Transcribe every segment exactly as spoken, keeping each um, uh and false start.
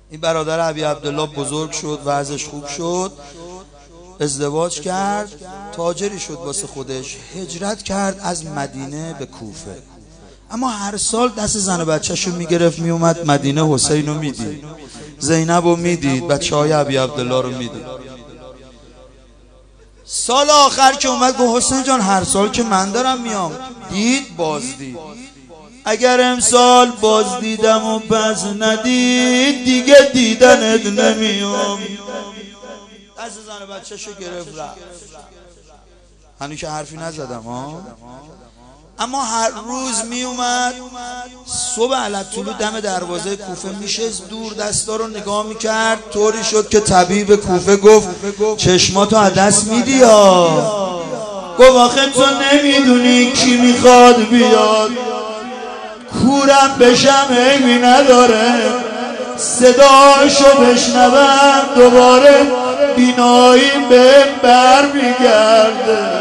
این برادر ابی عبدالله بزرگ شد، وضعش خوب شد، ازدواج کرد، تاجری شد واسه خودش، هجرت کرد از مدینه به کوفه. اما هر سال دست زن و بچه‌شو میگرفت میومد مدینه، حسینو میدید، زینبو میدید، بچه های ابی عبدالله رو میدید. سال آخر که اومد گفت حسین جان هر سال که من دارم میام، دید بازدید، اگر امسال باز دیدم و پس ندید دیگه دیدنت نمیام. دست زن و بچه‌شو گرفت رفت. هنوز که حرفی نزدم ها. اما هر روز می اومد صبح علتطلوع دم دروازه کوفه میشست دور، دستا رو نگاه میکرد، طوری شد که طبیب کوفه گفت چشماتو از دست میدی ها. گفت آخه تو نمیدونی کی میخواد بیاد، کورم بشم عیبی نداره، صداشو بشنوم دوباره بیناییم به بر میگرده.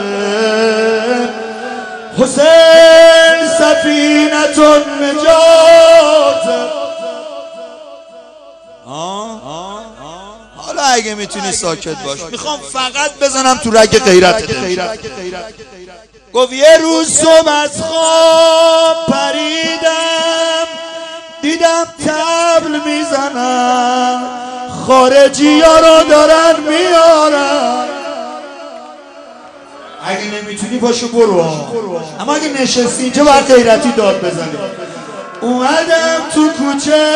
حسین سفینتون نجات. حالا اگه میتونی ساکت باش، میخوام فقط بزنم تو رگ غیرت. گفت یه روز صبح از خواب پریدم، دیدم طبل میزنن، خارجی ها رو دارن میارن. اگه نمیتونی پاشو برو، اما اگه نشستی اینجا باید غیرتی داد بزنی. اومدم تو کوچه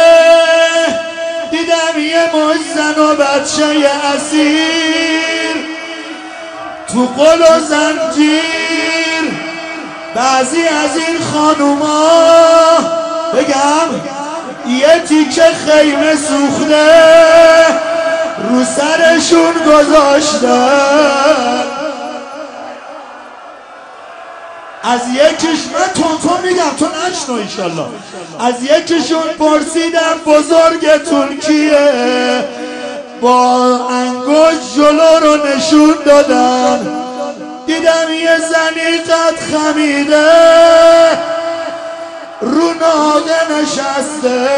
دیدم یه مش زن و بچه اسیر تو قل و زنجیر. بعضی از این خانوما بگم یه تیکه خیمه سوخته رو سرشون گذاشتن. از یکیش من تون میگم تو نشنو انشالله. از یکیشون پرسیدم بزرگتون کیه، با انگشت جلو رو نشون دادن. دیدم یه زنی قد خمیده رو ناقه نشسته.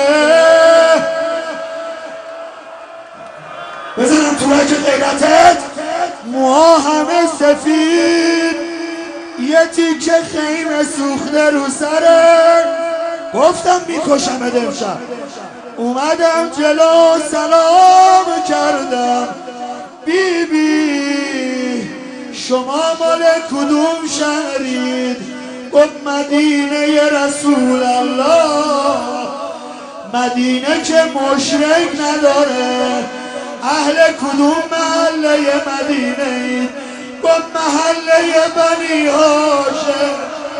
بزنم تو رگ غیرتت. موها همه سفید، یه تیکه خیمه سوخته رو سره. گفتم میکشمت امشب. اومدم جلو سلام کردم، بی بی شما مال کدوم شهرید؟ گفت مدینه رسول الله. مدینه که مشرک نداره. اهل کدوم محله مدینه اید؟ گفت محله بنی هاشم.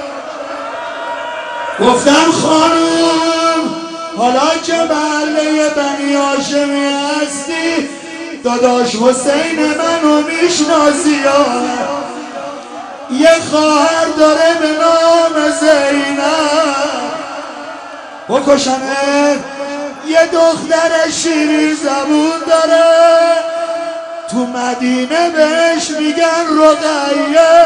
گفتم خانوم حالا که محله بنی هاشمی هستی، داداش حسین منو میشناسی؟ یه خواهر داره به نام زینب، بکشمت. یه دختر شیرین زبون داره، تو مدینه بهش میگن رقیه.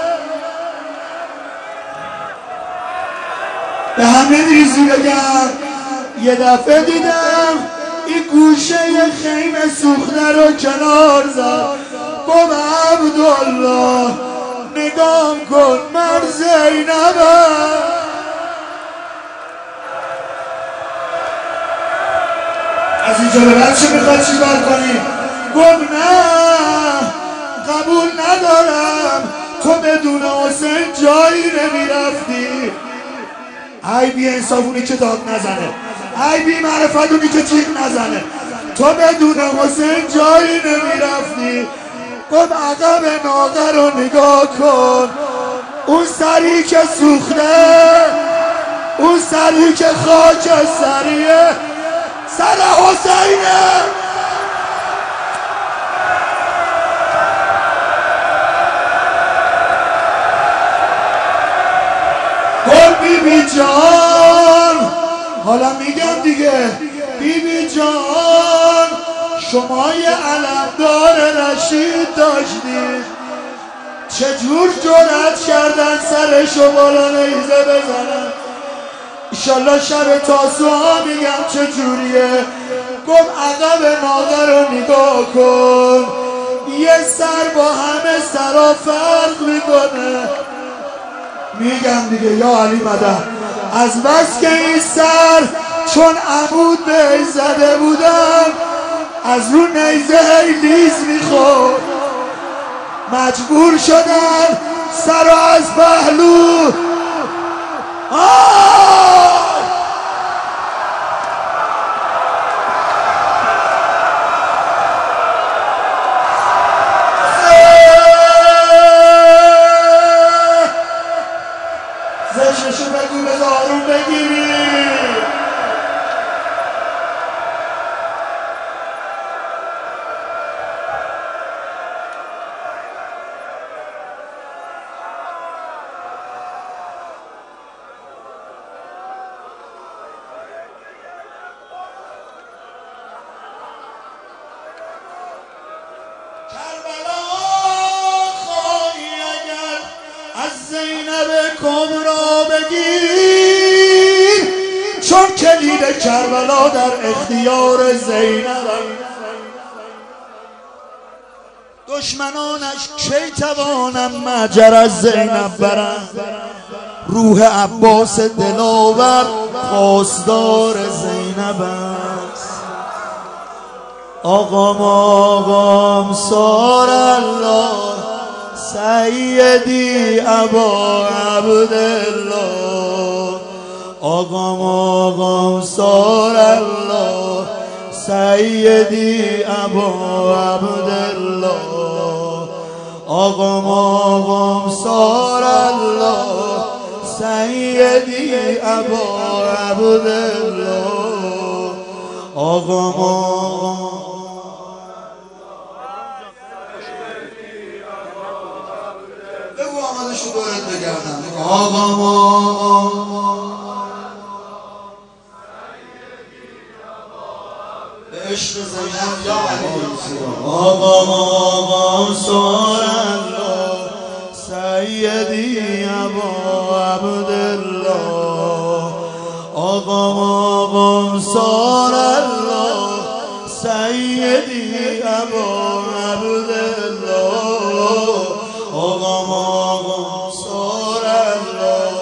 به همه ریزی بگم یه دفعه دیدم این گوشه خیمه سوخته رو کنار زد. گفت عبدالله نگام کن من زینبم. از اینجا به بعد چه میخواد چی کار کنی؟ گفت نه قبول ندارم، تو بدون حسین جایی نمیرفتی. ای بی انصافونی که داد نزنه، ای بی معرفتونی که جیغ نزنه. تو بدون حسین جایی نمیرفتی. گفت عقب ناقه رو نگاه کن، اون سری که سوخته، اون سری که خاک سریه سر حسینه. گفت بی بی جان، حالا میگم دیگه، بی بی جان شما یه علمدار رشید داشتید، چجور جرأت کردن سرشو بالا نیزه بزنن؟ ایشالله شب تاسوعا میگم چجوریه. این آقا رو نگاه کن، یه سر با همه سرا فرق میکنه. میگم دیگه یا علی مدد، از بس که این سر چون عمود بهش زده بودن از رو نیزه هی لیز میخورد، مجبور شدن سر از پهلو آه زشتشو بگو بذار آروم بگیری. کربلا خواهی اگر از زینب کبرا بگیر، چون کلید کربلا در اختیار زینب، دشمنانش کی توانم مهجر از زینب برند. روح عباس دلاور پاسدار زینب است. آقام آقام سار الله سیدی ابا عبدالله. آقام آقام سار الله سیدی ابا عبدالله. آقام آقام سار الله سیدی ابا عبدالله. آقام آقام بگو آمدشو دورت بگردم. آقام آقام به عشق زینب یا علی. آقام آقام سار الله سیدی ابا عبدالله. آقام آقام سار الله سیدی ابا عبدالله. آقام آقام سار الله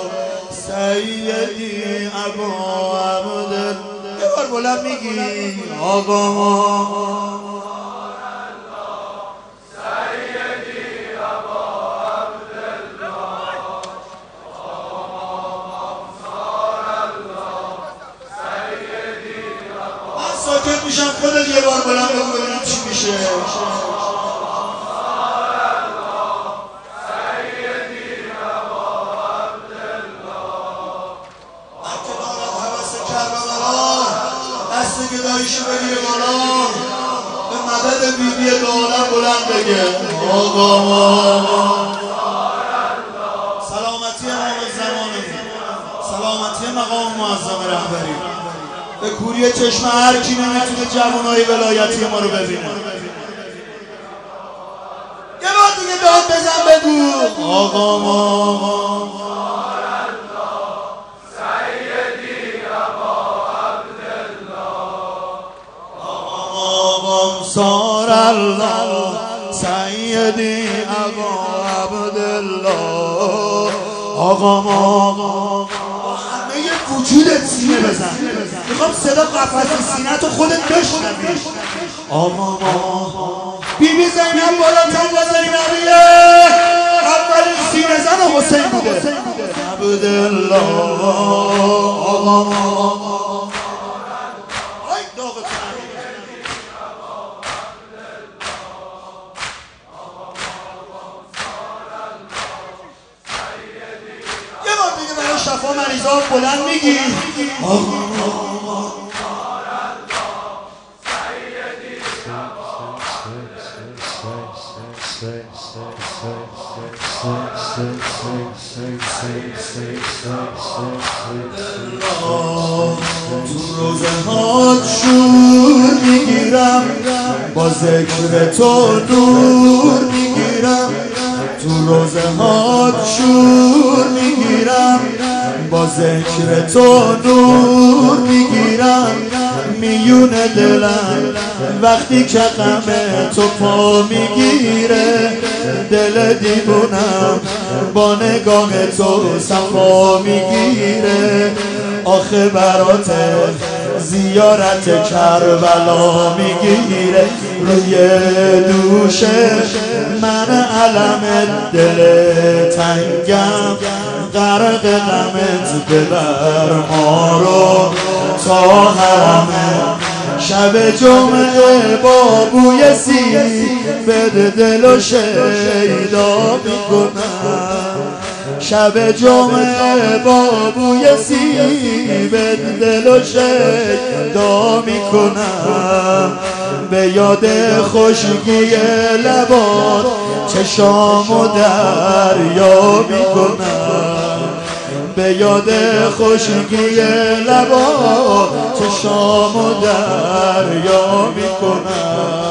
سیدی ابا عبدالله. یه بار بلند میگی آقام آقام ساکت میشم، خودت یه بار بلند بگو ببینم چی میشه. من که دارم حوث کربلا دست گداییشو بگیره بالا، به مدد بیبی دو عالم بلند بگه آقام آقام. سلامتی امام زمانمون، سلامتی مقام معظم رهبری، به کوری چشم هر کی نمیتونه جوانای ولایتی ما رو ببینه. یه بار دیگه داد بزن بگو آقام آقام سیدی ابا عبدالله. آقام آقام سار الله سیدی ابا عبدالله. آقام آقام وجودت سینه بزن، میخوام صدا قفس سینه تو خودت بشنوی. آقام آقام بیبی زینب بالاتر و زینبیه، اولین سینه زن حسین بوده عبدالله. آقام آقام ای داغتون یه بار دیگه برای شفا مریضا بلند میگی آقام آقام تو روزه هات شور میگیرم، با ذکر تو نور میگیرم. تو روزه هات شور میگیرم، با ذکر تو نور میگیرم. میون دلم وقتی که غم تو پا میگیره دل دیوونم با نگاه تو صفا میگیره. آخه برات زیارت کربلا میگیره روی دوشه من علم دل تنگم غرق غمت ببر ما رو تا حرمه. شب جمعه با بوی سیب دل و شیدا میکنم. شب جمعه با بوی سیب دل و شیدا میکنم. به یاد خشکی لبات چشام و دریا میکنم. به یاد خشکی لبات چشام و دریا میکنم.